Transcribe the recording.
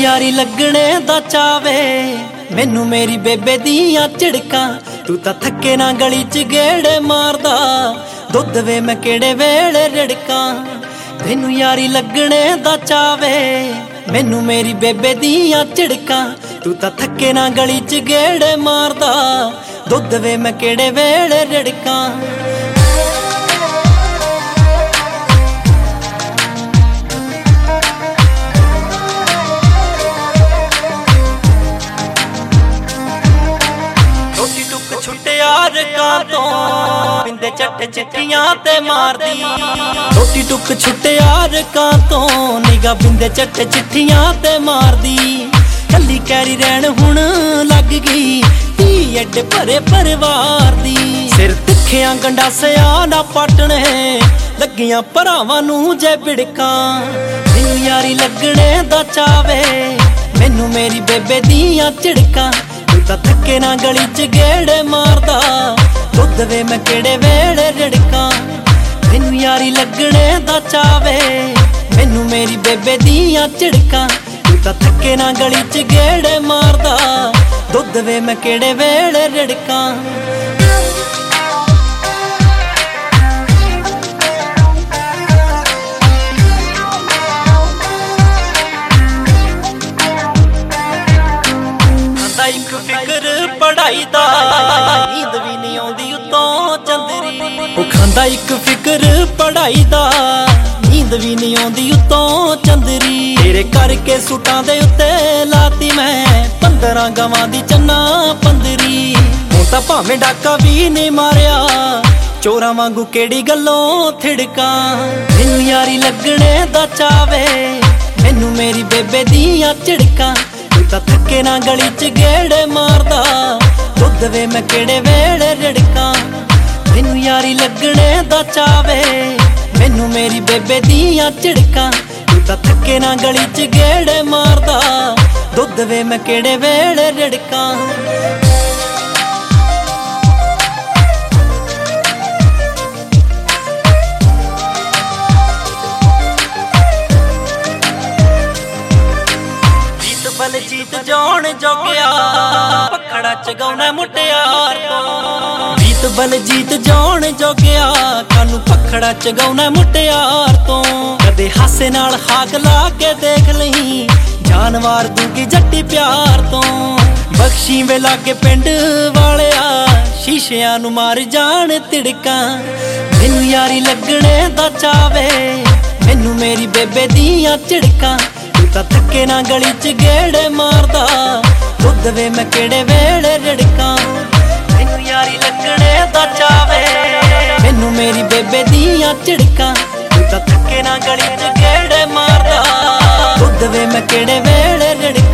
यारी लगने दा चावे मैनू मेरी बेबे दियां झिड़कां। तू तां थके ना गली च गेड़े मारदा, दुध वे मैं केड़े वेले रिड़कां। मैनू यारी लगने दा चावे मैनू मेरी बेबे दियां झिड़कां। तू तां थके ना गली च गेड़े मारदा, दुध वे मैं केड़े वेले रिड़कां। छुट्टे यार तो बिंदे चट चिट्ठियां ते मार दी। रोटी टुक छुट्टे यार तो निगा बिंदे चट चिट्ठियां ते मार दी। कली कैरी रैन हुण लग गई धी एडे भरे परिवार दी। सिर तिखियां गंडासिया ना पाटने लगियां भरावां नू जे बिड़कां। मैनू यारी लगने दा चावे मैनू मेरी बेबे दियां झिड़कां। तू तां थके ना गली च गेड़े मारदा, दुध वे मैं केड़े वेले रिड़कां। मैनू यारी लगने दा चावे मैनू मेरी बेबे दियां झिड़कां। तू तां थके ना गली च गेड़े मारदा, दुध वे मैं केड़े वेले रिड़कां। एक फिकर पढ़ाई दा नींद भी नहीं आउंदी उत्तों चंदरी। ओ खांदा एक फिकर पढ़ाई दा नींद भी नहीं आउंदी उत्तों चंदरी। तेरे करके सूटां दे उत्ते लाती मैं 15 गवां दी चन्ना पंदरी। हुण तां भावें डाका भी नहीं मारिया चोरां वांगू केड़ी गल्लों थिड़कां। मैनू यारी लगने दा चावे मैनू मेरी बेबे दियां झिड़कां। तू तां थके ना गली च गेड़े मारदा, दुध वे मैं केड़े वेले रिड़कां। मैनू यारी लगने दा चावे मैनू मेरी बेबे दियां झिड़कां। तू तां थके ना गली च गेड़े मारदा, दुध वे मैं केड़े वेले रिड़कां। बलजीत जौन जोगिया पखड़ा चगाउना मुटियार तो। बीत बलजीत जौन जोगिया कानू पखड़ा चगाउना मुटियार तो। कदे हासे नाल हाक ला के देख लही जानवार दूगी जट्टी प्यार तो। बख्शी वे लागे पिंड वालिया शीशियां नू मार जान तिड़कां। मैनू यारी लगने दा चावे मैनू मेरी बेबे दियां झिड़कां। तू तां थके ना गली च गेड़े मारदा, दुध वे मैं केड़े वेले रिड़कां। मैनू यारी लगने दा चावे मैनू मेरी बेबे दियां झिड़कां। तू तां थके ना गली च गेड़े मारदा, दुध वे मैं केड़े वेले रिड़कां।